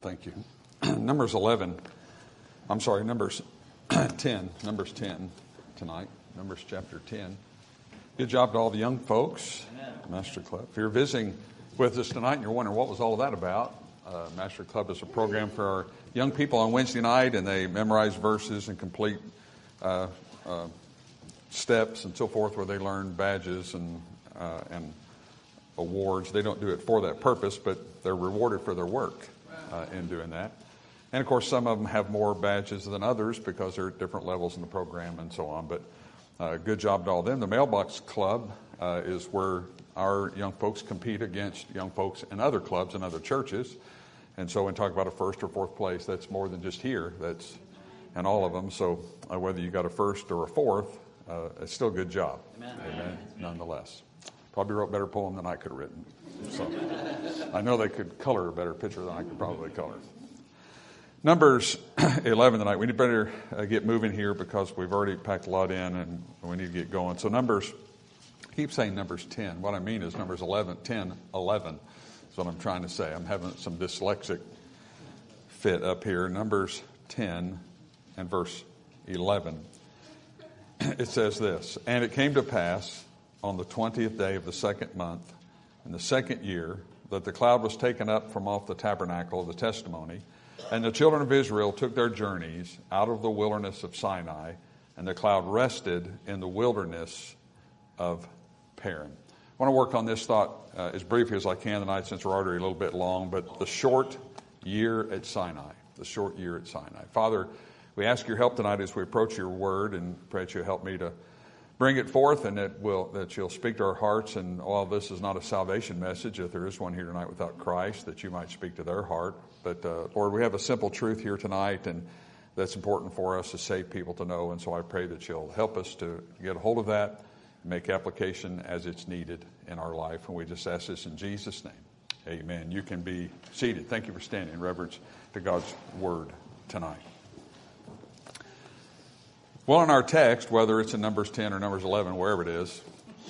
Thank you. Numbers 10. Numbers 10 tonight. Numbers chapter 10. Good job to all the young folks. Amen. Master Club. If you're visiting with us tonight and you're wondering what was all of that about, Master Club is a program for our young people on Wednesday night, and they memorize verses and complete steps and so forth, where they learn badges and awards. They don't do it for that purpose, but they're rewarded for their work in doing that. And of course, some of them have more badges than others because they're at different levels in the program and so on. But good job to all of them. The Mailbox Club is where our young folks compete against young folks in other clubs and other churches. And so when we talk about a first or fourth place, that's more than just here. That's in all of them. So whether you got a first or a fourth, it's still a good job. Amen. Nonetheless. Probably wrote a better poem than I could have written. So I know they could color a better picture than I could probably color. Numbers 11 tonight. We better get moving here because we've already packed a lot in and we need to get going. So Numbers, I keep saying Numbers 10. What I mean is Numbers 11, 10, 11 is what I'm trying to say. I'm having some dyslexic fit up here. Numbers 10 and verse 11. It says this, "And it came to pass on the 20th day of the second month, in the second year, that the cloud was taken up from off the tabernacle of the testimony, and the children of Israel took their journeys out of the wilderness of Sinai, and the cloud rested in the wilderness of Paran." I want to work on this thought as briefly as I can tonight, since we're already a little bit long, but the short year at Sinai. The short year at Sinai. Father, we ask your help tonight as we approach your word, and pray that you'll help me to bring it forth, and that you'll speak to our hearts. And all this is not a salvation message. If there is one here tonight without Christ, that you might speak to their heart. But Lord, we have a simple truth here tonight, and that's important for us to save people to know. And so I pray that you'll help us to get a hold of that and make application as it's needed in our life. And we just ask this in Jesus' name. Amen. You can be seated. Thank you for standing in reverence to God's word tonight. Well, in our text, whether it's in Numbers 10 or Numbers 11, wherever it is,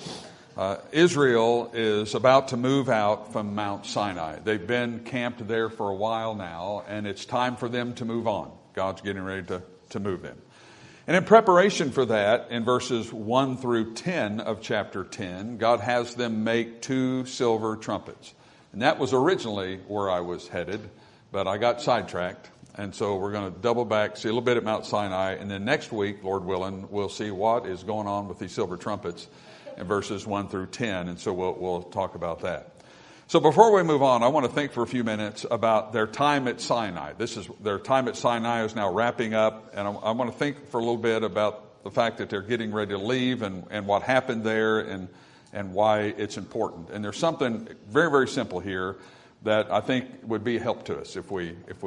Israel is about to move out from Mount Sinai. They've been camped there for a while now, and it's time for them to move on. God's getting ready to move them. And in preparation for that, in verses 1 through 10 of chapter 10, God has them make 2 silver trumpets. And that was originally where I was headed, but I got sidetracked. And so we're going to double back, see a little bit at Mount Sinai, and then next week, Lord willing, we'll see what is going on with these silver trumpets in verses 1 through 10, and so we'll talk about that. So before we move on, I want to think for a few minutes about their time at Sinai. Their time at Sinai is now wrapping up, and I want to think for a little bit about the fact that they're getting ready to leave and what happened there and why it's important. And there's something very, very simple here that I think would be a help to us if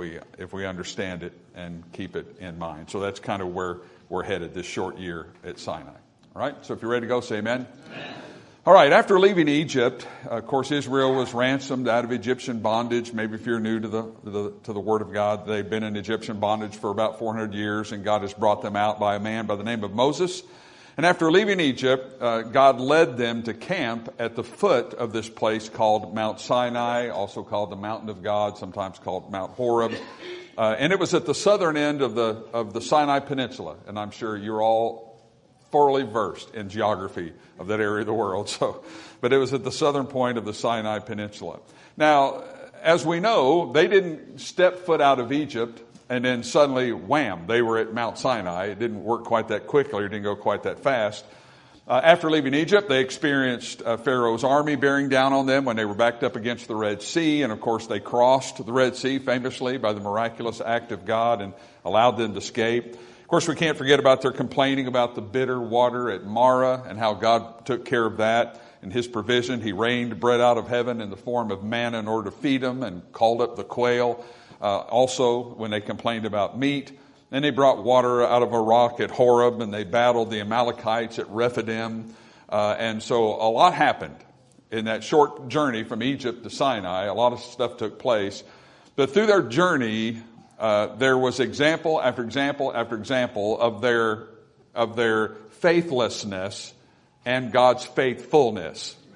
we understand it and keep it in mind. So that's kind of where we're headed this short year at Sinai. All right, so if you're ready to go, say amen. Amen. All right, after leaving Egypt, of course, Israel was ransomed out of Egyptian bondage. Maybe if you're new to the Word of God, they've been in Egyptian bondage for about 400 years, and God has brought them out by a man by the name of Moses. And after leaving Egypt, God led them to camp at the foot of this place called Mount Sinai, also called the Mountain of God, sometimes called Mount Horeb. And it was at the southern end of the Sinai Peninsula. And I'm sure you're all thoroughly versed in geography of that area of the world. But it was at the southern point of the Sinai Peninsula. Now, as we know, they didn't step foot out of Egypt and then suddenly, wham, they were at Mount Sinai. It didn't work quite that quickly. It didn't go quite that fast. After leaving Egypt, they experienced Pharaoh's army bearing down on them when they were backed up against the Red Sea. And, of course, they crossed the Red Sea famously by the miraculous act of God and allowed them to escape. Of course, we can't forget about their complaining about the bitter water at Marah and how God took care of that in His provision. He rained bread out of heaven in the form of manna in order to feed them and called up the quail. Also, when they complained about meat, and they brought water out of a rock at Horeb, and they battled the Amalekites at Rephidim. And so a lot happened in that short journey from Egypt to Sinai. A lot of stuff took place. But through their journey, there was example after example after example of their faithlessness and God's faithfulness.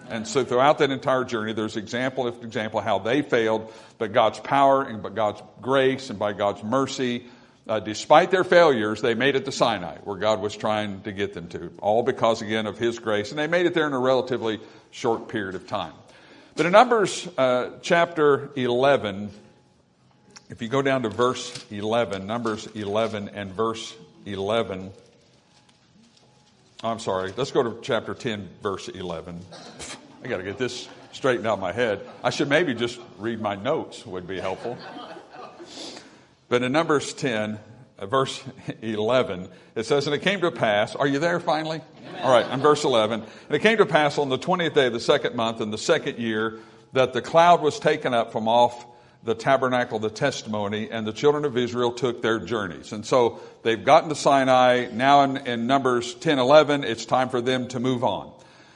And so throughout that entire journey, there's example after example how they failed, but God's power and by God's grace and by God's mercy, despite their failures, they made it to Sinai, where God was trying to get them to. All because, again, of His grace. And they made it there in a relatively short period of time. But in Numbers chapter 11, if you go down to verse 11, Numbers 11 and verse 11. I'm sorry, let's go to chapter 10, verse 11. I got to get this straightened out in my head. I should maybe just read my notes, would be helpful. But in Numbers 10, verse 11, it says, "And it came to pass," are you there finally? Amen. All right, in verse 11, "And it came to pass on the 20th day of the second month in the second year that the cloud was taken up from off the tabernacle of the testimony, and the children of Israel took their journeys." And so they've gotten to Sinai. Now in Numbers 10:11, it's time for them to move on.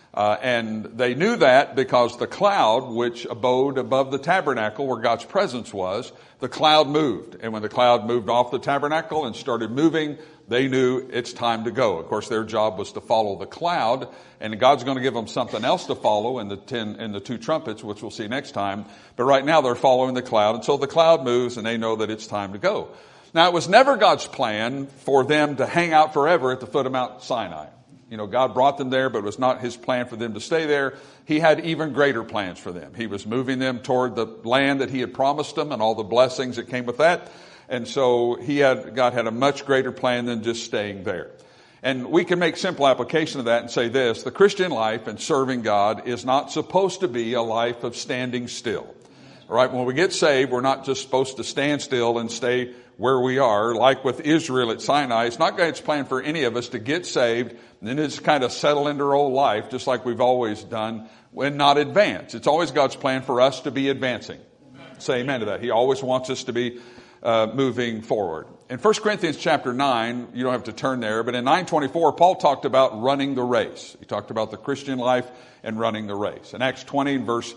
And they knew that because the cloud, which abode above the tabernacle where God's presence was, the cloud moved. And when the cloud moved off the tabernacle and started moving, they knew it's time to go. Of course, their job was to follow the cloud, and God's going to give them something else to follow in the two trumpets, which we'll see next time. But right now they're following the cloud, and so the cloud moves, and they know that it's time to go. Now, it was never God's plan for them to hang out forever at the foot of Mount Sinai. You know, God brought them there, but it was not His plan for them to stay there. He had even greater plans for them. He was moving them toward the land that He had promised them and all the blessings that came with that. And so God had a much greater plan than just staying there. And we can make simple application of that and say this: the Christian life and serving God is not supposed to be a life of standing still. All right, when we get saved, we're not just supposed to stand still and stay where we are. Like with Israel at Sinai, it's not God's plan for any of us to get saved and then just kind of settle into our old life, just like we've always done, and not advance. It's always God's plan for us to be advancing. Say amen to that. He always wants us to be moving forward. In 1 Corinthians chapter 9, you don't have to turn there, but in 9:24, Paul talked about running the race. He talked about the Christian life and running the race. In Acts 20, in verse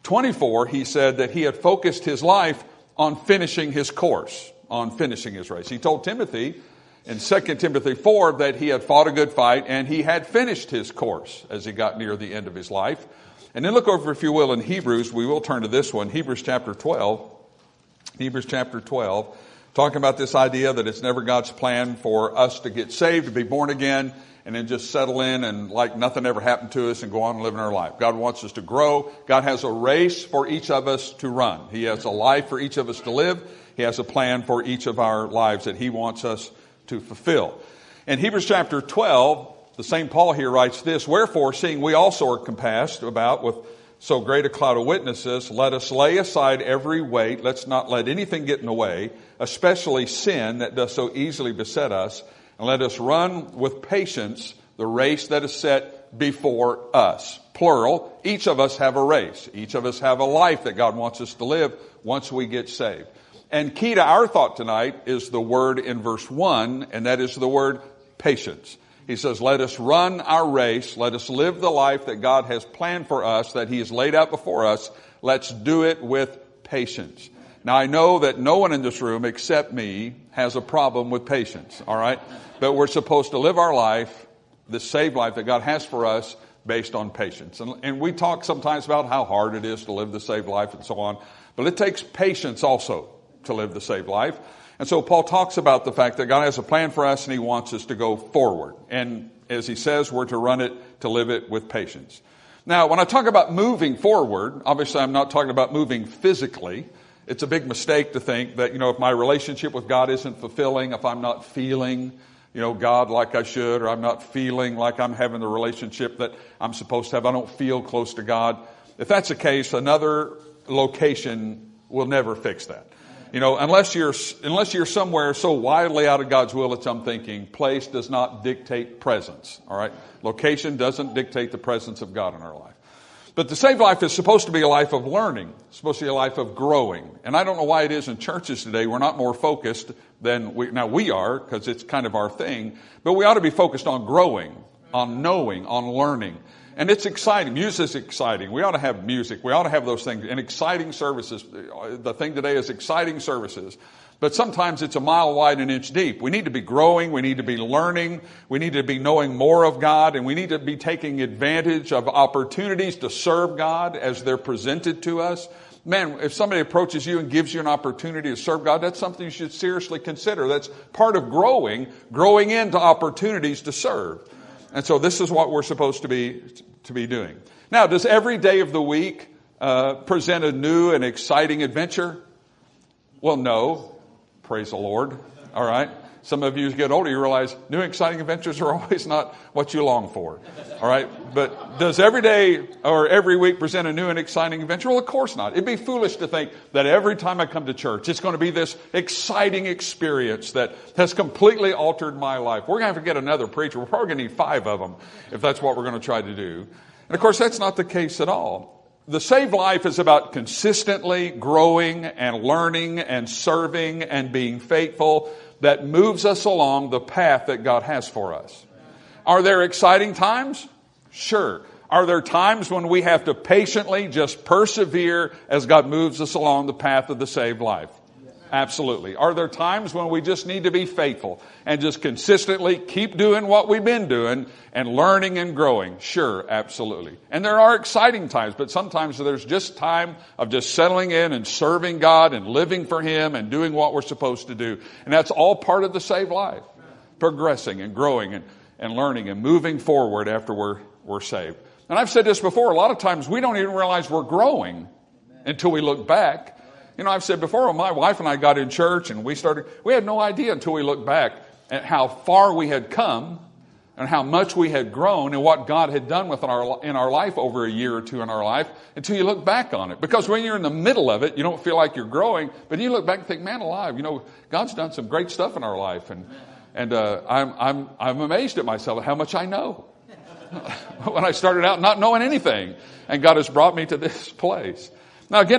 24, he said that he had focused his life on finishing his course, on finishing his race. He told Timothy in 2 Timothy 4 that he had fought a good fight and he had finished his course as he got near the end of his life. And then look over, if you will, in Hebrews. We will turn to this one, Hebrews chapter 12. Hebrews chapter 12, talking about this idea that it's never God's plan for us to get saved, to be born again, and then just settle in and like nothing ever happened to us and go on and live in our life. God wants us to grow. God has a race for each of us to run. He has a life for each of us to live. He has a plan for each of our lives that He wants us to fulfill. In Hebrews chapter 12, the same Paul here writes this: "Wherefore, seeing we also are compassed about with so great a cloud of witnesses, let us lay aside every weight. Let's not let anything get in the way, especially sin that does so easily beset us. And let us run with patience the race that is set before us." Plural. Each of us have a race. Each of us have a life that God wants us to live once we get saved. And key to our thought tonight is the word in verse 1, and that is the word patience. He says, let us run our race. Let us live the life that God has planned for us, that He has laid out before us. Let's do it with patience. Now, I know that no one in this room except me has a problem with patience, all right? But we're supposed to live our life, the saved life that God has for us, based on patience. And we talk sometimes about how hard it is to live the saved life and so on. But it takes patience also to live the saved life. And so Paul talks about the fact that God has a plan for us and He wants us to go forward. And as he says, we're to run it, to live it with patience. Now, when I talk about moving forward, obviously I'm not talking about moving physically. It's a big mistake to think that, if my relationship with God isn't fulfilling, if I'm not feeling, God like I should, or I'm not feeling like I'm having the relationship that I'm supposed to have, I don't feel close to God. If that's the case, another location will never fix that. Unless you're somewhere so wildly out of God's will that I'm thinking, place does not dictate presence. All right. Location doesn't dictate the presence of God in our life. But the saved life is supposed to be a life of learning. It's supposed to be a life of growing. And I don't know why it is in churches today we're not more focused than we are, because it's kind of our thing. But we ought to be focused on growing. on knowing, on learning. And it's exciting. Music's exciting. We ought to have music. We ought to have those things. And exciting services. The thing today is exciting services. But sometimes it's a mile wide and an inch deep. We need to be growing. We need to be learning. We need to be knowing more of God. And we need to be taking advantage of opportunities to serve God as they're presented to us. Man, if somebody approaches you and gives you an opportunity to serve God, that's something you should seriously consider. That's part of growing into opportunities to serve. And so this is what we're supposed to be doing. Now, does every day of the week present a new and exciting adventure? Well, no. Praise the Lord. All right. Some of you, as you get older, you realize new exciting adventures are always not what you long for. All right. But does every day or every week present a new and exciting adventure? Well, of course not. It'd be foolish to think that every time I come to church, it's going to be this exciting experience that has completely altered my life. We're going to have to get another preacher. We're probably going to need 5 of them if that's what we're going to try to do. And of course, that's not the case at all. The saved life is about consistently growing and learning and serving and being faithful that moves us along the path that God has for us. Are there exciting times? Sure. Are there times when we have to patiently just persevere as God moves us along the path of the saved life? Absolutely. Are there times when we just need to be faithful and just consistently keep doing what we've been doing and learning and growing? Sure, absolutely. And there are exciting times, but sometimes there's just time of just settling in and serving God and living for Him and doing what we're supposed to do. And that's all part of the saved life. Progressing and growing and learning and moving forward after we're saved. And I've said this before, a lot of times we don't even realize we're growing until we look back. You know, I've said before, when my wife and I got in church and we had no idea until we looked back at how far we had come and how much we had grown and what God had done in our life over a year or two in our life until you look back on it. Because when you're in the middle of it, you don't feel like you're growing, but you look back and think, man alive, you know, God's done some great stuff in our life. And I'm amazed at myself at how much I know. When I started out not knowing anything, and God has brought me to this place. Now again,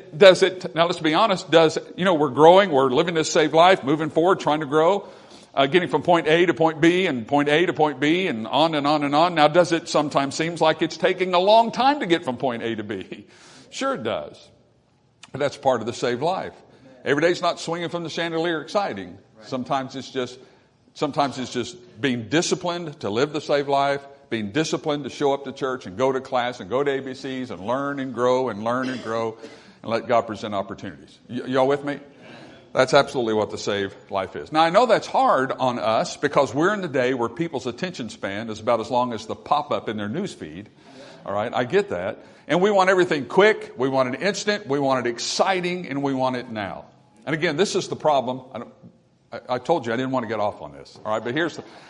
now let's be honest, we're growing, we're living this saved life, moving forward, trying to grow, getting from point A to point B and point A to point B and on and on and on. Now does it sometimes seems like it's taking a long time to get from point A to B? Sure it does. But that's part of the saved life. Every day's not swinging from the chandelier exciting. Sometimes it's just being disciplined to live the saved life, being disciplined to show up to church and go to class and go to ABCs and learn and grow and learn and grow and let God present opportunities. Y'all with me? That's absolutely what the saved life is. Now, I know that's hard on us because we're in the day where people's attention span is about as long as the pop-up in their news feed. All right, I get that. And we want everything quick, we want it instant, we want it exciting, and we want it now. And again, this is the problem. I told you I didn't want to get off on this. All right, but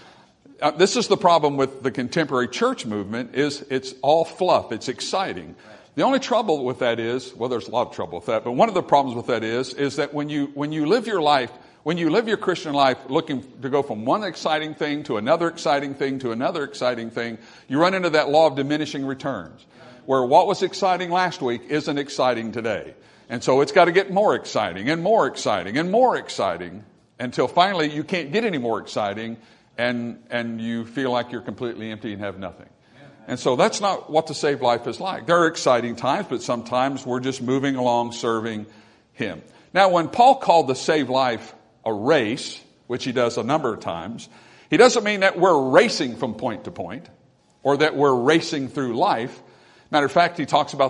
this is the problem with the contemporary church movement is it's all fluff. It's exciting. The only trouble with that is, well, there's a lot of trouble with that, but one of the problems with that is that when you live your life, when you live your Christian life looking to go from one exciting thing to another exciting thing to another exciting thing, you run into that law of diminishing returns, where what was exciting last week isn't exciting today. And so it's got to get more exciting and more exciting and more exciting until finally you can't get any more exciting and you feel like you're completely empty and have nothing. And so that's not what the saved life is like. There are exciting times, but sometimes we're just moving along serving Him. Now, when Paul called the saved life a race, which he does a number of times, he doesn't mean that we're racing from point to point or that we're racing through life. Matter of fact, he talks about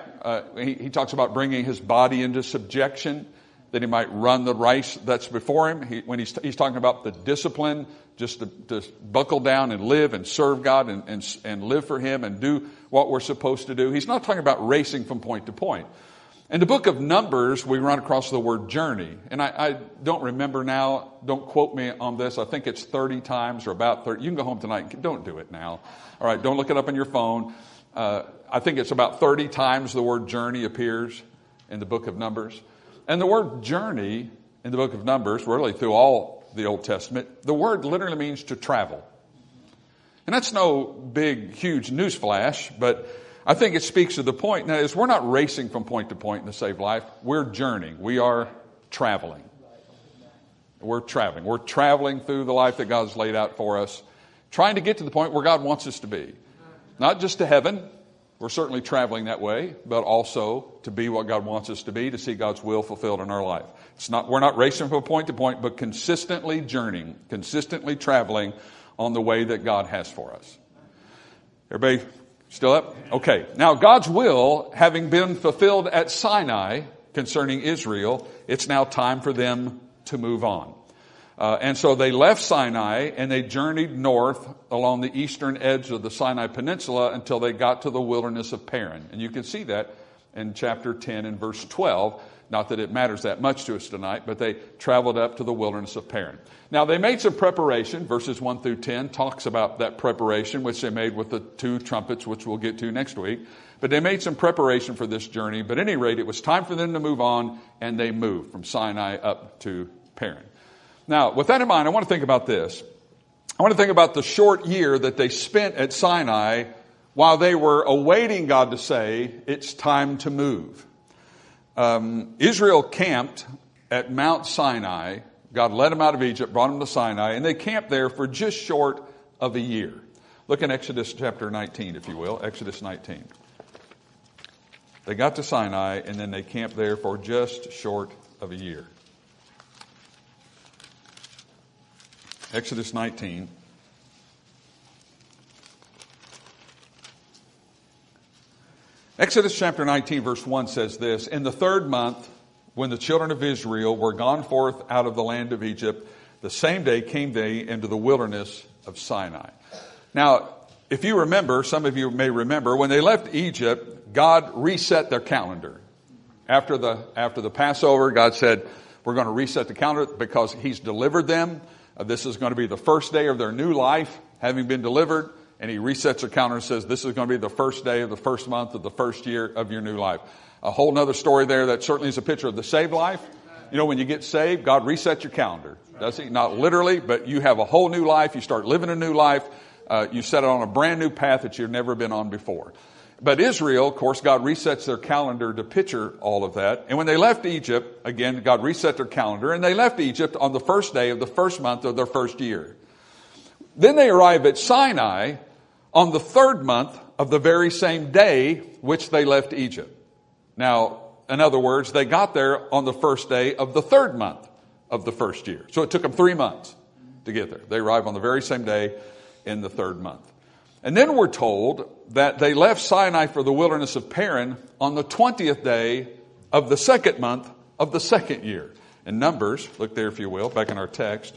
he talks about bringing his body into subjection, that he might run the race that's before him. When he's talking about the discipline, just to buckle down and live and serve God and live for Him and do what we're supposed to do. He's not talking about racing from point to point. In the book of Numbers, we run across the word journey. And I don't remember now. Don't quote me on this. I think it's 30 times or about 30. You can go home tonight. Don't do it now. All right, don't look it up on your phone. I think it's about 30 times the word journey appears in the book of Numbers. And the word journey in the book of Numbers, really through all the Old Testament, the word literally means to travel. And that's no big, huge newsflash, but I think it speaks to the point. That is, we're not racing from point to point in the saved life. We're journeying. We are traveling. We're traveling. We're traveling through the life that God's laid out for us, trying to get to the point where God wants us to be. Not just to heaven. We're certainly traveling that way, but also to be what God wants us to be, to see God's will fulfilled in our life. We're not racing from point to point, but consistently journeying, consistently traveling on the way that God has for us. Everybody still up? Okay. Now, God's will having been fulfilled at Sinai concerning Israel, it's now time for them to move on. And so they left Sinai and they journeyed north along the eastern edge of the Sinai Peninsula until they got to the wilderness of Paran. And you can see that in chapter 10 and verse 12. Not that it matters that much to us tonight, but they traveled up to the wilderness of Paran. Now they made some preparation. Verses 1 through 10 talks about that preparation, which they made with the 2 trumpets, which we'll get to next week. But they made some preparation for this journey. But at any rate, it was time for them to move on, and they moved from Sinai up to Paran. Now, with that in mind, I want to think about this. I want to think about the short year that they spent at Sinai while they were awaiting God to say, it's time to move. Israel camped at Mount Sinai. God led them out of Egypt, brought them to Sinai, and they camped there for just short of a year. Look in Exodus chapter 19, if you will. Exodus 19. They got to Sinai, and then they camped there for just short of a year. Exodus 19. Exodus chapter 19 verse 1 says this, in the 3rd month, when the children of Israel were gone forth out of the land of Egypt, the same day came they into the wilderness of Sinai. Now, if you remember, some of you may remember, when they left Egypt, God reset their calendar. After the Passover, God said, we're going to reset the calendar because He's delivered them. This is going to be the first day of their new life, having been delivered. And He resets their calendar and says, this is going to be the first day of the first month of the first year of your new life. A whole other story there that certainly is a picture of the saved life. You know, when you get saved, God resets your calendar. Does He? Not literally, but you have a whole new life. You start living a new life. You set it on a brand new path that you've never been on before. But Israel, of course, God resets their calendar to picture all of that. And when they left Egypt, again, God reset their calendar, and they left Egypt on the first day of the first month of their first year. Then they arrive at Sinai on the 3rd month of the very same day which they left Egypt. Now, in other words, they got there on the first day of the 3rd month of the first year. So it took them 3 months to get there. They arrived on the very same day in the 3rd month. And then we're told that they left Sinai for the wilderness of Paran on the 20th day of the 2nd month of the 2nd year. In Numbers, look there if you will, back in our text.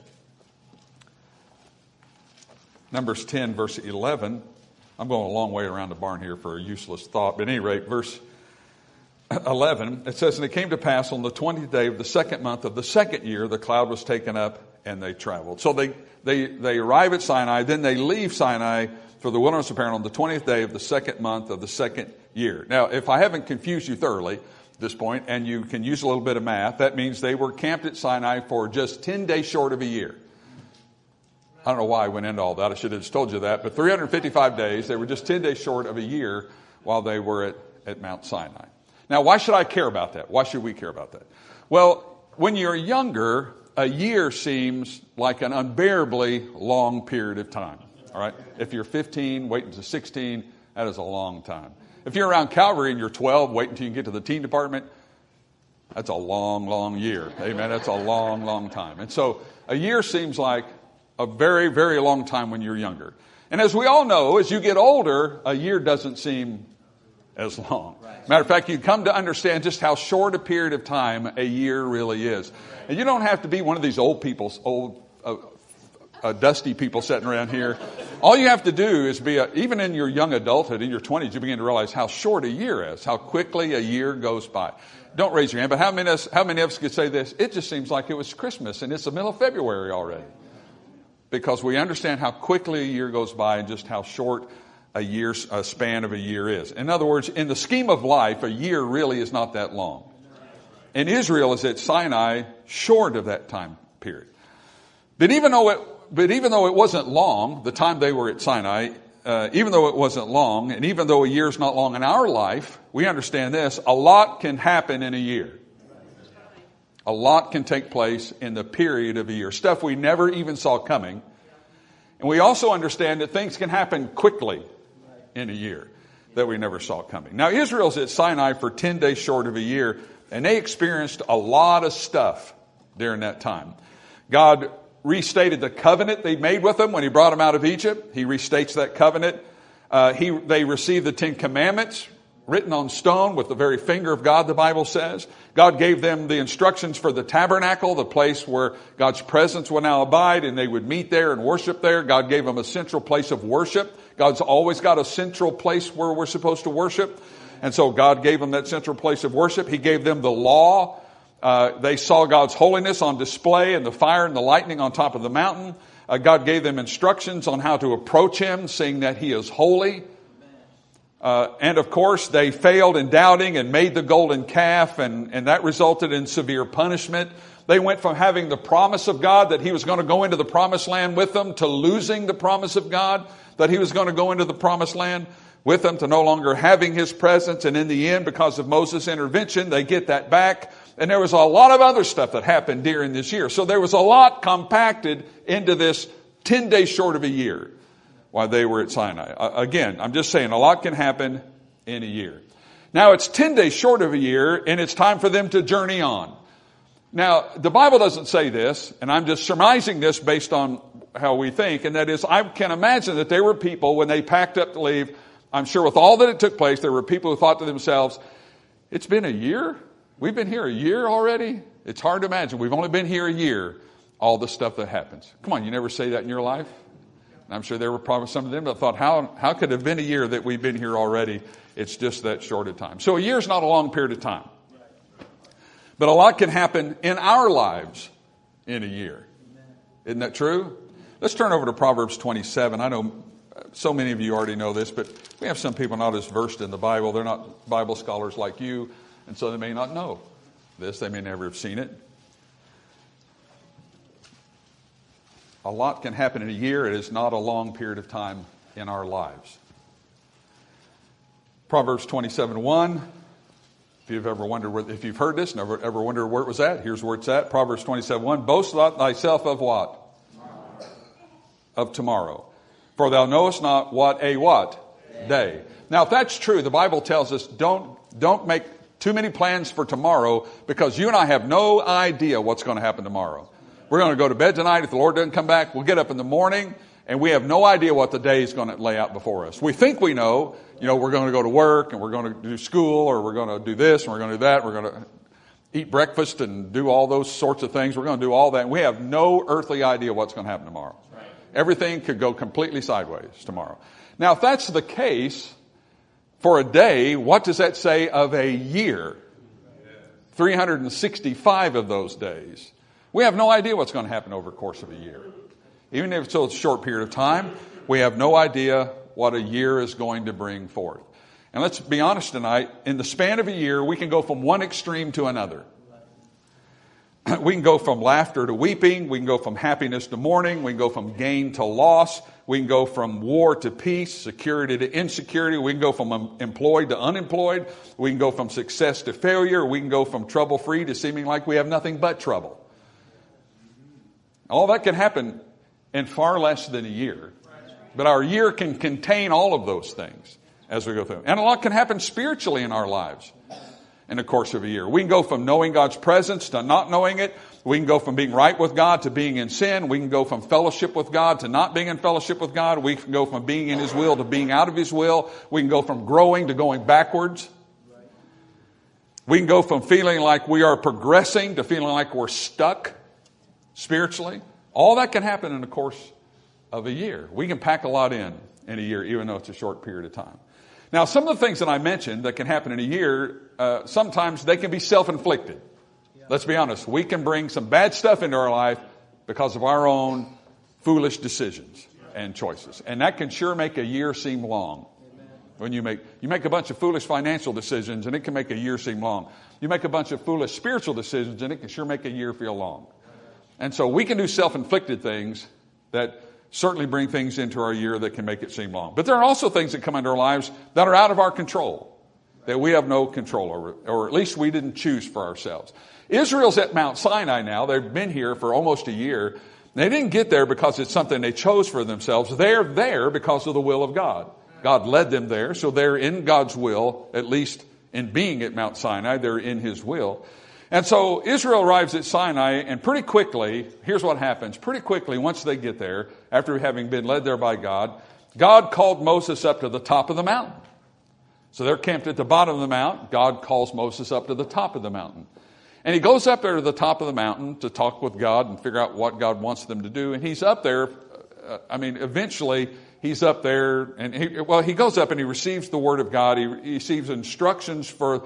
Numbers 10, verse 11. I'm going a long way around the barn here for a useless thought. But at any rate, verse 11, it says, and it came to pass on the 20th day of the 2nd month of the 2nd year, the cloud was taken up and they traveled. So they arrive at Sinai, then they leave Sinai for the wilderness of Paran on the 20th day of the 2nd month of the 2nd year. Now, if I haven't confused you thoroughly at this point, and you can use a little bit of math, that means they were camped at Sinai for just 10 days short of a year. I don't know why I went into all that. I should have just told you that. But 355 days, they were just 10 days short of a year while they were at Mount Sinai. Now, why should I care about that? Why should we care about that? Well, when you're younger, a year seems like an unbearably long period of time. All right. If you're 15, waiting to 16, that is a long time. If you're around Calvary and you're 12, waiting until you get to the teen department, that's a long, long year. Amen. That's a long, long time. And so a year seems like a very, very long time when you're younger. And as we all know, as you get older, a year doesn't seem as long. Matter of fact, you come to understand just how short a period of time a year really is. And you don't have to be one of these old dusty people sitting around here. All you have to do is even in your young adulthood, in your 20s, you begin to realize how short a year is, how quickly a year goes by. Don't raise your hand, but how many of us could say this? It just seems like it was Christmas and it's the middle of February already. Because we understand how quickly a year goes by and just how short a span of a year is. In other words, in the scheme of life, a year really is not that long. And Israel is at Sinai short of that time period. But even though it wasn't long, the time they were at Sinai, even though it wasn't long, and even though a year's not long in our life, we understand this, a lot can happen in a year. A lot can take place in the period of a year. Stuff we never even saw coming. And we also understand that things can happen quickly in a year that we never saw coming. Now, Israel's at Sinai for 10 days short of a year, and they experienced a lot of stuff during that time. God restated the covenant they made with them when he brought them out of Egypt. He restates that covenant. They received the 10 Commandments written on stone with the very finger of God, the Bible says. God gave them the instructions for the tabernacle, the place where God's presence will now abide, and they would meet there and worship there. God gave them a central place of worship. God's always got a central place where we're supposed to worship. And so God gave them that central place of worship. He gave them the law. They saw God's holiness on display and the fire and the lightning on top of the mountain. God gave them instructions on how to approach him, seeing that he is holy. And of course, they failed in doubting and made the golden calf, and that resulted in severe punishment. They went from having the promise of God that he was going to go into the promised land with them to losing the promise of God that he was going to go into the promised land with them to no longer having his presence. And in the end, because of Moses' intervention, they get that back. And there was a lot of other stuff that happened during this year. So there was a lot compacted into this 10 days short of a year while they were at Sinai. Again, I'm just saying a lot can happen in a year. Now it's 10 days short of a year, and it's time for them to journey on. Now, the Bible doesn't say this, and I'm just surmising this based on how we think, and that is, I can imagine that there were people, when they packed up to leave, I'm sure with all that it took place, there were people who thought to themselves, it's been a year? We've been here a year already? It's hard to imagine. We've only been here a year, all the stuff that happens. Come on, you never say that in your life? And I'm sure there were probably some of them that thought, how could it have been a year that we've been here already? It's just that short a time. So a year's not a long period of time. But a lot can happen in our lives in a year. Isn't that true? Let's turn over to Proverbs 27. I know so many of you already know this, but we have some people not as versed in the Bible. They're not Bible scholars like you, and so they may not know this. They may never have seen it. A lot can happen in a year. It is not a long period of time in our lives. Proverbs 27:1. If you've ever wondered if you've heard this, never ever wondered where it was at, here's where it's at. Proverbs 27:1. Boast not thyself of what? Of tomorrow. For thou knowest not what a what? Day. Now, if that's true, the Bible tells us don't make too many plans for tomorrow, because you and I have no idea what's going to happen tomorrow. We're going to go to bed tonight. If the Lord doesn't come back, we'll get up in the morning, and we have no idea what the day is going to lay out before us. We think we know. We're going to go to work, and we're going to do school, or we're going to do this, and we're going to do that. We're going to eat breakfast and do all those sorts of things. We're going to do all that. And we have no earthly idea what's going to happen tomorrow. Right. Everything could go completely sideways tomorrow. Now, if that's the case for a day, what does that say of a year? 365 of those days. We have no idea what's going to happen over the course of a year. Even if it's a short period of time, we have no idea what a year is going to bring forth. And let's be honest tonight, in the span of a year, we can go from one extreme to another. We can go from laughter to weeping. We can go from happiness to mourning. We can go from gain to loss. We can go from war to peace, security to insecurity. We can go from employed to unemployed. We can go from success to failure. We can go from trouble-free to seeming like we have nothing but trouble. All that can happen in far less than a year. But our year can contain all of those things as we go through. And a lot can happen spiritually in our lives in the course of a year. We can go from knowing God's presence to not knowing it. We can go from being right with God to being in sin. We can go from fellowship with God to not being in fellowship with God. We can go from being in His will to being out of His will. We can go from growing to going backwards. We can go from feeling like we are progressing to feeling like we're stuck spiritually. All that can happen in the course of a year. We can pack a lot in a year, even though it's a short period of time. Now, some of the things that I mentioned that can happen in a year, sometimes they can be self-inflicted. Let's be honest. We can bring some bad stuff into our life because of our own foolish decisions and choices. And that can sure make a year seem long. When you make a bunch of foolish financial decisions, and it can make a year seem long. You make a bunch of foolish spiritual decisions, and it can sure make a year feel long. And so we can do self-inflicted things that certainly bring things into our year that can make it seem long. But there are also things that come into our lives that are out of our control, that we have no control over, or at least we didn't choose for ourselves. Israel's at Mount Sinai now. They've been here for almost a year, They didn't get there because it's something they chose for themselves. They're there because of the will of God. God led them there, so they're in God's will, at least in being at Mount Sinai. They're in His will. And so Israel arrives at Sinai, and pretty quickly, here's what happens. Pretty quickly, once they get there, after having been led there by God, God called Moses up to the top of the mountain. So they're camped at the bottom of the mountain. God calls Moses up to the top of the mountain. And he goes up there to the top of the mountain to talk with God and figure out what God wants them to do. And he's up there, eventually he's up there, and he goes up and he receives the word of God. He receives instructions for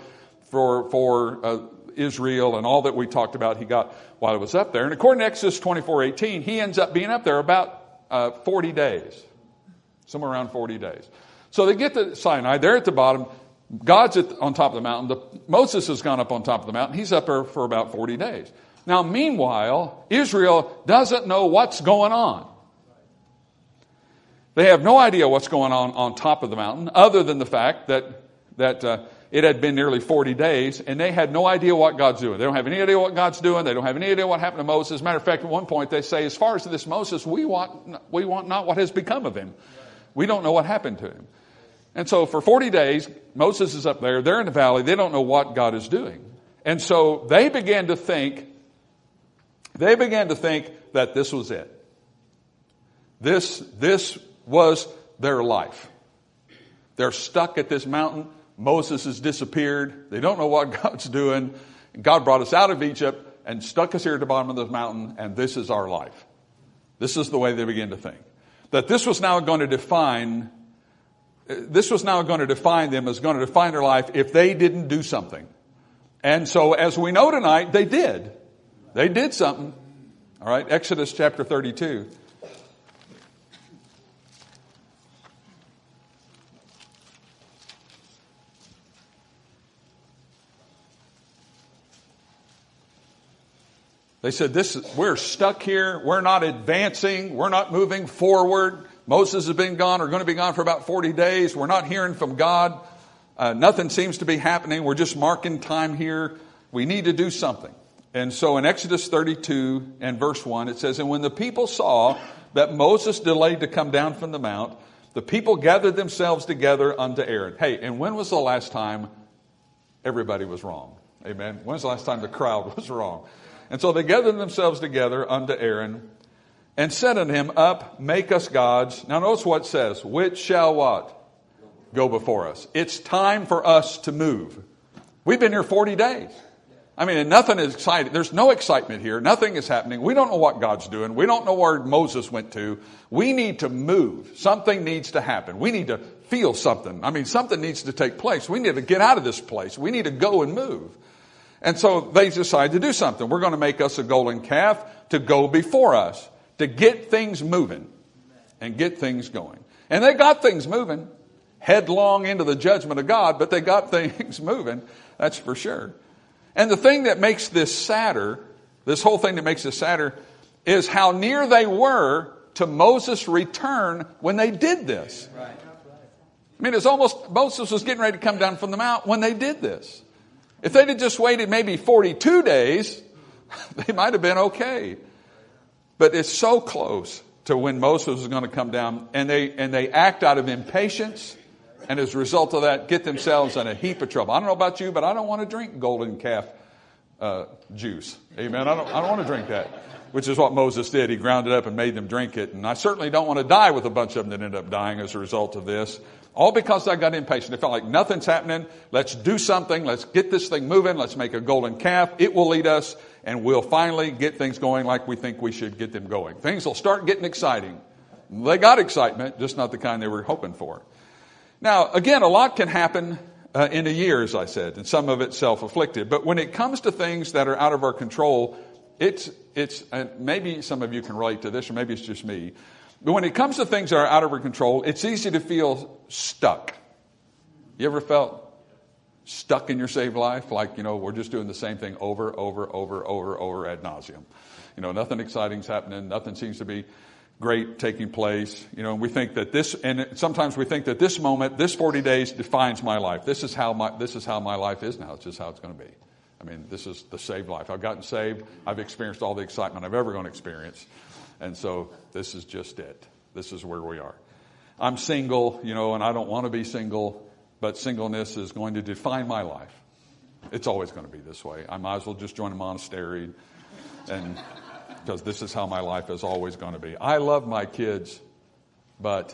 Israel and all that we talked about he got while he was up there. And according to Exodus 24:18, he ends up being up there about 40 days, somewhere around 40 days. So they get to Sinai, they're at the bottom, God's on top of the mountain, Moses has gone up on top of the mountain, he's up there for about 40 days. Now meanwhile, Israel doesn't know what's going on. They have no idea what's going on top of the mountain, other than the fact that it had been nearly 40 days, and they had no idea what God's doing. They don't have any idea what God's doing. They don't have any idea what happened to Moses. As a matter of fact, at one point they say, as far as this Moses, we want not what has become of him. We don't know what happened to him. And so for 40 days, Moses is up there. They're in the valley. They don't know what God is doing. And so they began to think that this was it. This was their life. They're stuck at this mountain. Moses has disappeared. They don't know what God's doing. God brought us out of Egypt and stuck us here at the bottom of the mountain, and this is our life. This is the way they begin to think. That this was now going to define them, as going to define their life if they didn't do something. And so as we know tonight, they did. They did something. All right, Exodus chapter 32. They said, we're stuck here. We're not advancing. We're not moving forward. Moses has been gone or going to be gone for about 40 days. We're not hearing from God. Nothing seems to be happening. We're just marking time here. We need to do something. And so in Exodus 32 and verse 1, it says, and when the people saw that Moses delayed to come down from the mount, the people gathered themselves together unto Aaron. Hey, and when was the last time everybody was wrong? Amen. When was the last time the crowd was wrong? And so they gathered themselves together unto Aaron and said unto him, up, make us gods. Now notice what it says, which shall what? Go before us. It's time for us to move. We've been here 40 days. I mean, and nothing is exciting. There's no excitement here. Nothing is happening. We don't know what God's doing. We don't know where Moses went to. We need to move. Something needs to happen. We need to feel something. I mean, something needs to take place. We need to get out of this place. We need to go and move. And so they decide to do something. We're going to make us a golden calf to go before us, to get things moving and get things going. And they got things moving, headlong into the judgment of God, but they got things moving, that's for sure. And the thing that makes this sadder, this whole thing that makes this sadder, is how near they were to Moses' return when they did this. I mean, it's almost, Moses was getting ready to come down from the mount when they did this. If they'd have just waited maybe 42 days, they might have been okay. But it's so close to when Moses is going to come down, and they act out of impatience, and as a result of that, get themselves in a heap of trouble. I don't know about you, but I don't want to drink golden calf juice. Amen. I don't want to drink that, which is what Moses did. He ground it up and made them drink it. And I certainly don't want to die with a bunch of them that end up dying as a result of this. All because I got impatient. It felt like nothing's happening. Let's do something. Let's get this thing moving. Let's make a golden calf. It will lead us, and we'll finally get things going like we think we should get them going. Things will start getting exciting. They got excitement, just not the kind they were hoping for. Now, again, a lot can happen in a year, as I said, and some of it self-inflicted. But when it comes to things that are out of our control, it's maybe some of you can relate to this, or maybe it's just me. But when it comes to things that are out of our control, it's easy to feel stuck. You ever felt stuck in your saved life? Like, we're just doing the same thing over ad nauseum. Nothing exciting's happening. Nothing seems to be great taking place. And we think that sometimes we think that this moment, this 40 days defines my life. This is how my life is now. It's just how it's going to be. I mean, this is the saved life. I've gotten saved. I've experienced all the excitement I've ever going to experience. And so this is just it. This is where we are. I'm single, and I don't want to be single, but singleness is going to define my life. It's always going to be this way. I might as well just join a monastery, and because this is how my life is always going to be. I love my kids, but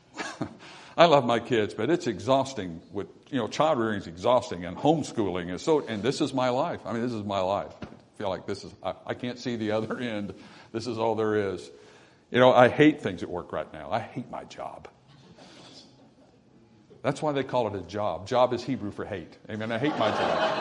it's exhausting. Child rearing is exhausting, and homeschooling is so. And this is my life. I mean, this is my life. I feel like I can't see the other end. This is all there is. I hate things at work right now. I hate my job. That's why they call it a job. Job is Hebrew for hate. Amen. I hate my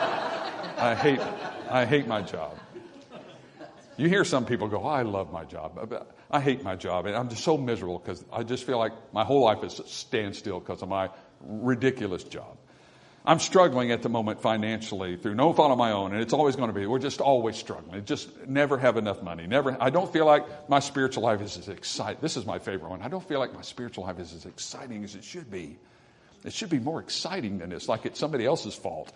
job. I hate my job. You hear some people go, I love my job. I hate my job. And I'm just so miserable because I just feel like my whole life is standstill because of my ridiculous job. I'm struggling at the moment financially through no fault of my own, and it's always going to be. We're just always struggling. Just never have enough money. I don't feel like my spiritual life is as exciting. This is my favorite one. I don't feel like my spiritual life is as exciting as it should be. It should be more exciting than this, like it's somebody else's fault.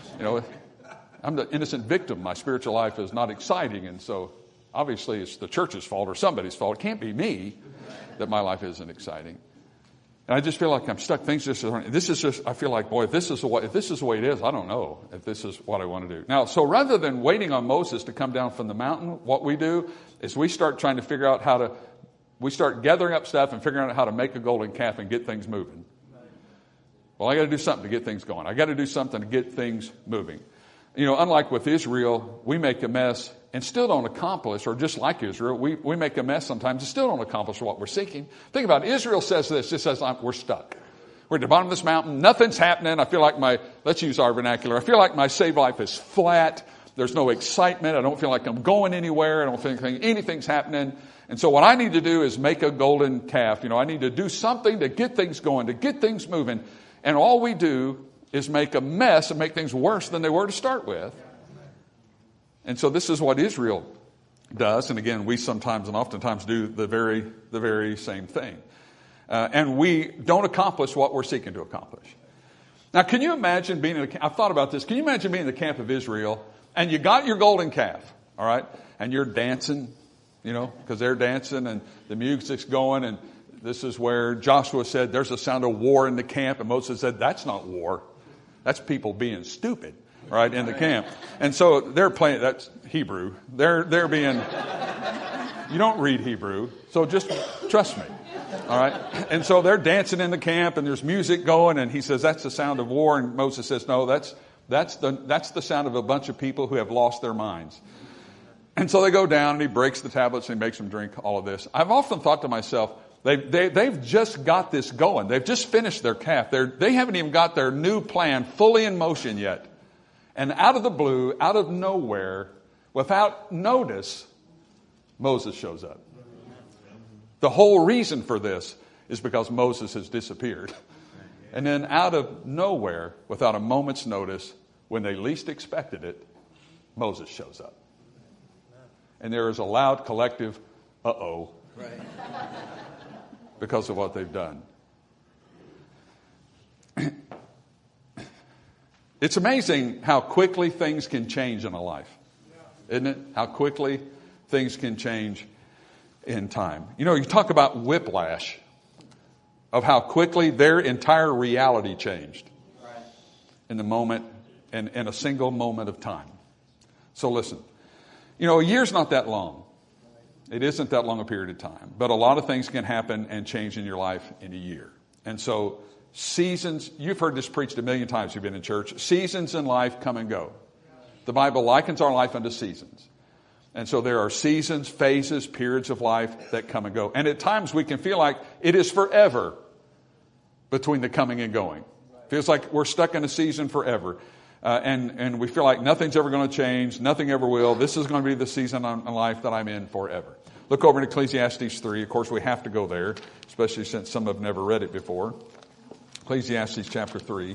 I'm the innocent victim. My spiritual life is not exciting, and so obviously it's the church's fault or somebody's fault. It can't be me that my life isn't exciting. And I just feel like I'm stuck. I feel like, boy, if this is the way it is, I don't know if this is what I want to do. Now, so rather than waiting on Moses to come down from the mountain, what we do is we start trying to figure out we start gathering up stuff and figuring out how to make a golden calf and get things moving. Well, I got to do something to get things going. I got to do something to get things moving. Unlike with Israel, we make a mess and still don't accomplish, or just like Israel, we make a mess sometimes and still don't accomplish what we're seeking. Think about it. Israel says this. It says, we're stuck. We're at the bottom of this mountain. Nothing's happening. I feel like let's use our vernacular. I feel like my saved life is flat. There's no excitement. I don't feel like I'm going anywhere. I don't think anything's happening. And so what I need to do is make a golden calf. I need to do something to get things going, to get things moving. And all we do is make a mess and make things worse than they were to start with. And so this is what Israel does. And again, we sometimes and oftentimes do the very same thing. And we don't accomplish what we're seeking to accomplish. Now, can you imagine I've thought about this. Can you imagine being in the camp of Israel and you got your golden calf, all right? And you're dancing, because they're dancing and the music's going, and this is where Joshua said, there's a sound of war in the camp. And Moses said, that's not war. That's people being stupid, right, in the camp. And so they're playing, that's Hebrew. They're being, you don't read Hebrew, so just trust me, all right? And so they're dancing in the camp, and there's music going, and he says, that's the sound of war. And Moses says, no, that's the sound of a bunch of people who have lost their minds. And so they go down, and he breaks the tablets, and he makes them drink all of this. I've often thought to myself, They've just got this going. They've just finished their calf. They haven't even got their new plan fully in motion yet. And out of the blue, out of nowhere, without notice, Moses shows up. The whole reason for this is because Moses has disappeared. And then out of nowhere, without a moment's notice, when they least expected it, Moses shows up. And there is a loud collective, uh-oh. Right. Because of what they've done. It's amazing how quickly things can change in a life. Isn't it? How quickly things can change in time. You talk about whiplash of how quickly their entire reality changed in the moment, in a single moment of time. So listen, a year's not that long. It isn't that long a period of time. But a lot of things can happen and change in your life in a year. And so seasons, you've heard this preached a million times if you've been in church. Seasons in life come and go. The Bible likens our life unto seasons. And so there are seasons, phases, periods of life that come and go. And at times we can feel like it is forever between the coming and going. Feels like we're stuck in a season forever. And we feel like nothing's ever going to change. Nothing ever will. This is going to be the season in life that I'm in forever. Look over in Ecclesiastes 3. Of course, we have to go there, especially since some have never read it before. Ecclesiastes chapter 3.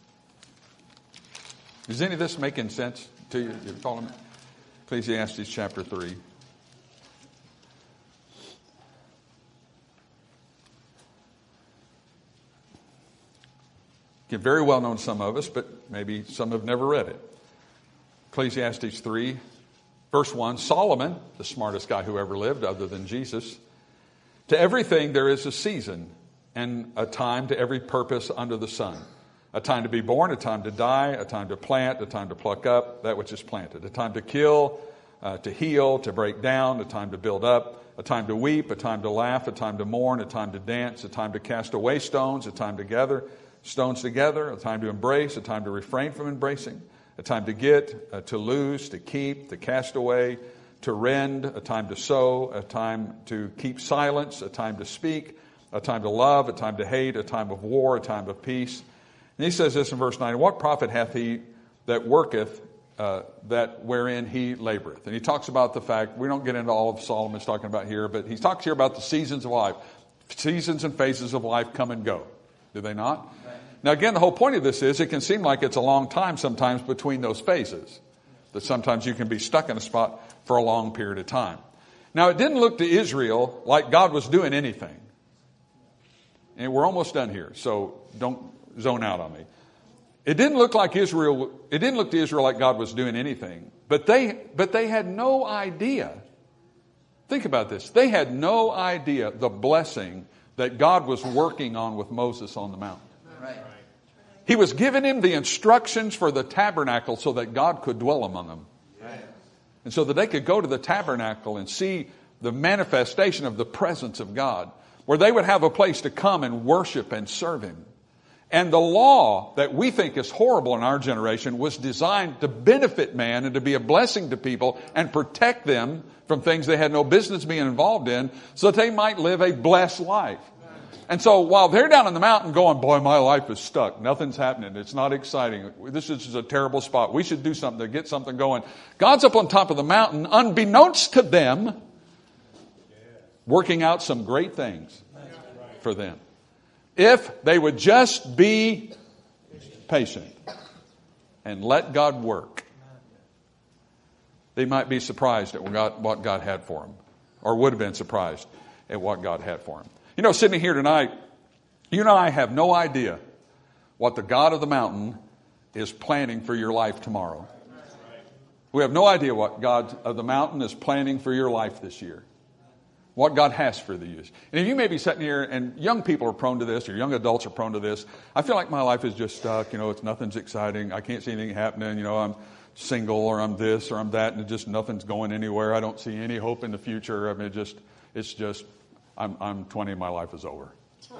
Is any of this making sense to you? You follow me? Ecclesiastes chapter 3. Very well known to some of us, but maybe some have never read it. Ecclesiastes 3, Verse 1, Solomon, the smartest guy who ever lived other than Jesus, to everything there is a season and a time to every purpose under the sun. A time to be born, a time to die, a time to plant, a time to pluck up that which is planted. A time to kill, to heal, to break down, a time to build up, a time to weep, a time to laugh, a time to mourn, a time to dance, a time to cast away stones, a time to gather stones together, a time to embrace, a time to refrain from embracing, a time to get, to lose, to keep, to cast away, to rend, a time to sow, a time to keep silence, a time to speak, a time to love, a time to hate, a time of war, a time of peace. And he says this in verse 9, what profit hath he that worketh that wherein he laboreth? And he talks about the fact, we don't get into all of Solomon's talking about here, but he talks here about the seasons of life. Seasons and phases of life come and go. Do they not? Right. Now again, the whole point of this is it can seem like it's a long time sometimes between those phases. That sometimes you can be stuck in a spot for a long period of time. Now it didn't look to Israel like God was doing anything. And we're almost done here, so don't zone out on me. It didn't look to Israel like God was doing anything, but they had no idea. Think about this. They had no idea the blessing that God was working on with Moses on the mountain. Right. He was giving him the instructions for the tabernacle so that God could dwell among them. Right. And so that they could go to the tabernacle and see the manifestation of the presence of God, where they would have a place to come and worship and serve him. And the law that we think is horrible in our generation was designed to benefit man and to be a blessing to people and protect them from things they had no business being involved in so that they might live a blessed life. And so while they're down on the mountain going, boy, my life is stuck. Nothing's happening. It's not exciting. This is a terrible spot. We should do something to get something going. God's up on top of the mountain, unbeknownst to them, working out some great things for them. If they would just be patient and let God work, they might be surprised at what God had for them, or would have been surprised at what God had for them. You know, sitting here tonight, you and I have no idea what the God of the mountain is planning for your life tomorrow. We have no idea what God of the mountain is planning for your life this year. What God has for you. And if you may be sitting here, and young people are prone to this, or young adults are prone to this, I feel like my life is just stuck, nothing's exciting, I can't see anything happening, I'm single, or I'm this, or I'm that, and just nothing's going anywhere, I don't see any hope in the future, I mean, I'm 20 and my life is over.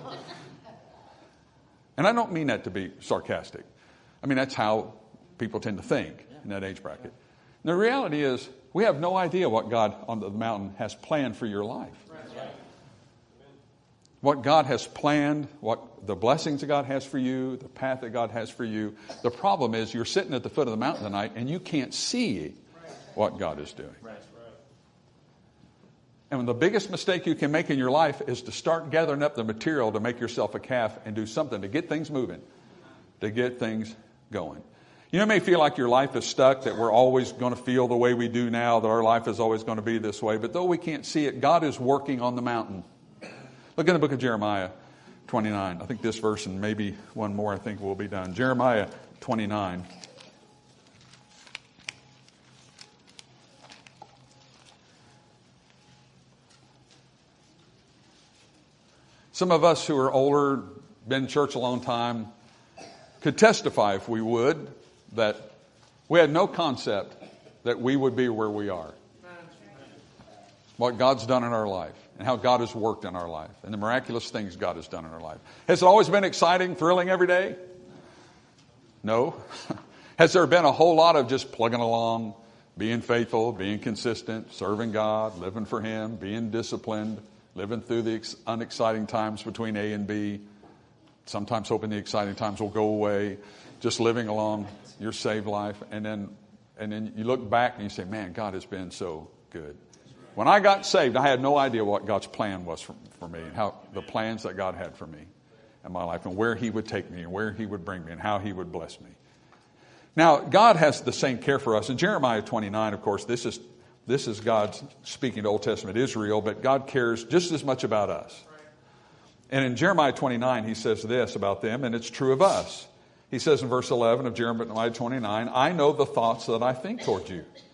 And I don't mean that to be sarcastic. I mean, that's how people tend to think in that age bracket. And the reality is, we have no idea what God on the mountain has planned for your life. What God has planned, what the blessings that God has for you, the path that God has for you. The problem is you're sitting at the foot of the mountain tonight and you can't see what God is doing. And the biggest mistake you can make in your life is to start gathering up the material to make yourself a calf and do something to get things moving, to get things going. You may feel like your life is stuck, that we're always going to feel the way we do now, that our life is always going to be this way. But though we can't see it, God is working on the mountain. Look in the book of Jeremiah 29. I think this verse and maybe one more I think will be done. Jeremiah 29. Some of us who are older, been in church a long time, could testify if we would, that we had no concept that we would be where we are. What God's done in our life and how God has worked in our life and the miraculous things God has done in our life. Has it always been exciting, thrilling every day? No. Has there been a whole lot of just plugging along, being faithful, being consistent, serving God, living for Him, being disciplined, living through the unexciting times between A and B, sometimes hoping the exciting times will go away, just living along your saved life, and then you look back and you say, man, God has been so good. When I got saved, I had no idea what God's plan was for me, and how the plans that God had for me in my life, and where He would take me, and where He would bring me, and how He would bless me. Now, God has the same care for us. In Jeremiah 29, of course, this is God speaking to Old Testament Israel, but God cares just as much about us. And in Jeremiah 29, He says this about them, and it's true of us. He says in verse 11 of Jeremiah 29, I know the thoughts that I think toward you,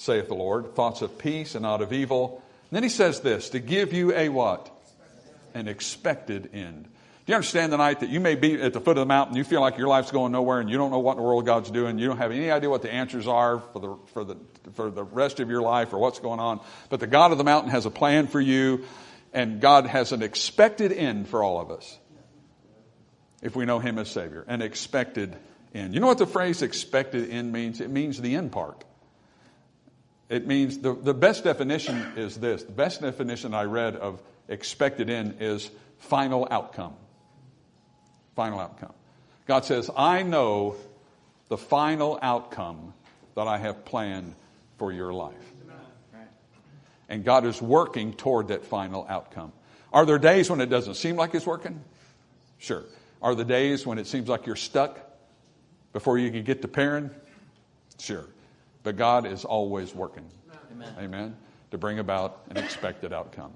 saith the Lord, thoughts of peace and not of evil. And then he says this, to give you a what? An expected end. Do you understand tonight that you may be at the foot of the mountain, you feel like your life's going nowhere, and you don't know what in the world God's doing. You don't have any idea what the answers are for the rest of your life or what's going on. But the God of the mountain has a plan for you, and God has an expected end for all of us if we know Him as Savior. An expected end. You know what the phrase expected end means? It means the end part. It means the best definition is this. The best definition I read of expected end is final outcome. Final outcome. God says, I know the final outcome that I have planned for your life. And God is working toward that final outcome. Are there days when it doesn't seem like it's working? Sure. Are there days when it seems like you're stuck before you can get to pairing? Sure. But God is always working. Amen. Amen. To bring about an expected outcome.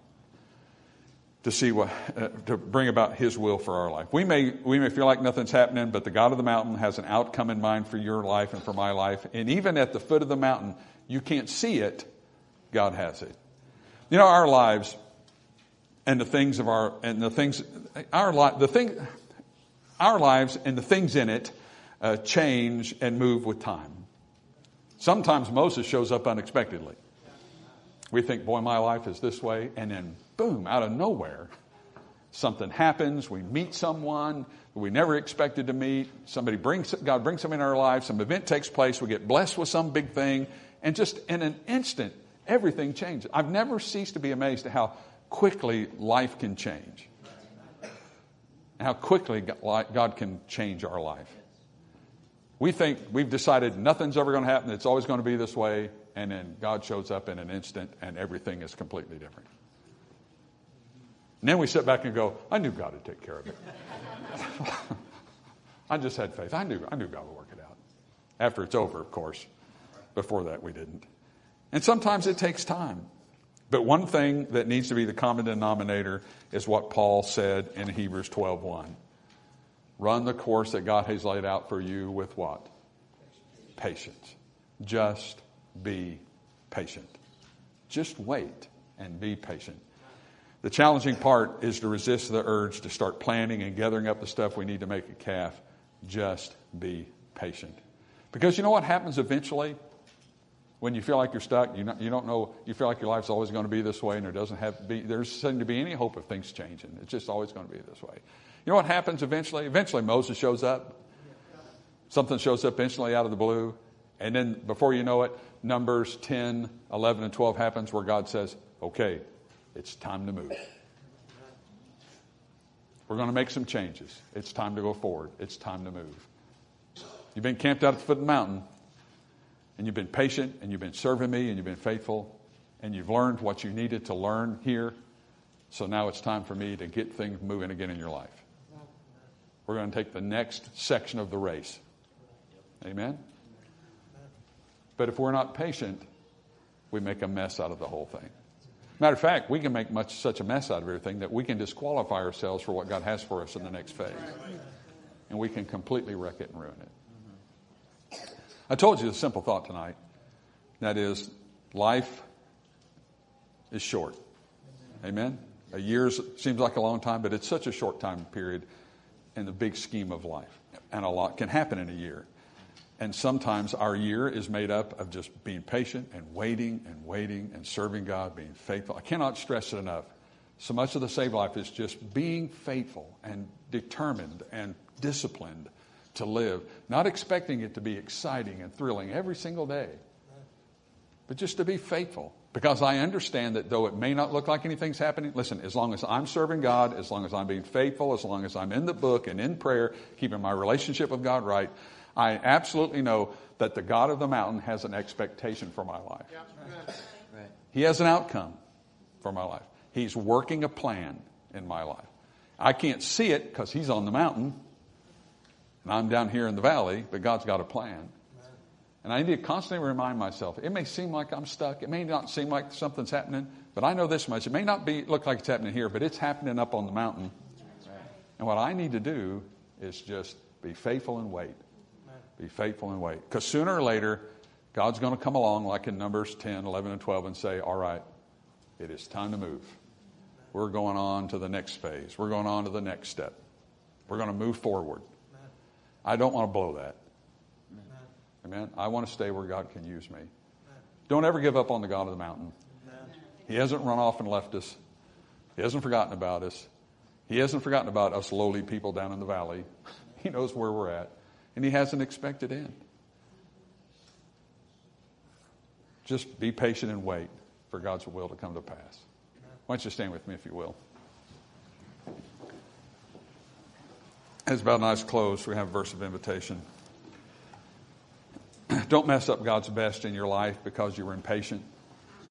To bring about His will for our life. We may feel like nothing's happening, but the God of the mountain has an outcome in mind for your life and for my life. And even at the foot of the mountain, you can't see it. God has it. You know, our lives and our lives and the things in it change and move with time. Sometimes Moses shows up unexpectedly. We think, boy, my life is this way, and then boom, out of nowhere, something happens. We meet someone we never expected to meet. God brings them in our lives. Some event takes place. We get blessed with some big thing, and just in an instant, everything changes. I've never ceased to be amazed at how quickly life can change, and how quickly God can change our life. We think we've decided nothing's ever going to happen. It's always going to be this way. And then God shows up in an instant and everything is completely different. And then we sit back and go, I knew God would take care of it. I just had faith. I knew God would work it out. After it's over, of course. Before that, we didn't. And sometimes it takes time. But one thing that needs to be the common denominator is what Paul said in Hebrews 12:1. Run the course that God has laid out for you with what? Patience. Just be patient. Just wait and be patient. The challenging part is to resist the urge to start planning and gathering up the stuff we need to make a calf. Just be patient. Because you know what happens eventually when you feel like you're stuck? You don't know. You feel like your life's always going to be this way, and there doesn't be any hope of things changing. It's just always going to be this way. You know what happens eventually? Eventually Moses shows up. Something shows up instantly out of the blue. And then before you know it, Numbers 10, 11, and 12 happens where God says, okay, it's time to move. We're going to make some changes. It's time to go forward. It's time to move. You've been camped out at the foot of the mountain, and you've been patient, and you've been serving me, and you've been faithful, and you've learned what you needed to learn here. So now it's time for me to get things moving again in your life. We're going to take the next section of the race. Amen? But if we're not patient, we make a mess out of the whole thing. Matter of fact, we can make such a mess out of everything that we can disqualify ourselves for what God has for us in the next phase. And we can completely wreck it and ruin it. I told you the simple thought tonight. That is, life is short. Amen? A year seems like a long time, but it's such a short time period in the big scheme of life. And a lot can happen in a year. And sometimes our year is made up of just being patient and waiting and serving God, being faithful. I cannot stress it enough. So much of the saved life is just being faithful and determined and disciplined to live, not expecting it to be exciting and thrilling every single day, but just to be faithful. Because I understand that though it may not look like anything's happening, listen, as long as I'm serving God, as long as I'm being faithful, as long as I'm in the book and in prayer, keeping my relationship with God right, I absolutely know that the God of the mountain has an expectation for my life. Right. He has an outcome for my life. He's working a plan in my life. I can't see it because He's on the mountain and I'm down here in the valley, but God's got a plan. And I need to constantly remind myself, it may seem like I'm stuck. It may not seem like something's happening, but I know this much. It may not look like it's happening here, but it's happening up on the mountain. And what I need to do is just be faithful and wait. Be faithful and wait. Because sooner or later, God's going to come along like in Numbers 10, 11, and 12 and say, all right, it is time to move. We're going on to the next phase. We're going on to the next step. We're going to move forward. I don't want to blow that. Amen. I want to stay where God can use me. Don't ever give up on the God of the mountain. He hasn't run off and left us. He hasn't forgotten about us. He hasn't forgotten about us lowly people down in the valley. He knows where we're at. And he has an expected end. Just be patient and wait for God's will to come to pass. Why don't you stand with me if you will. As about a nice close, we have a verse of invitation. Don't mess up God's best in your life because you were impatient.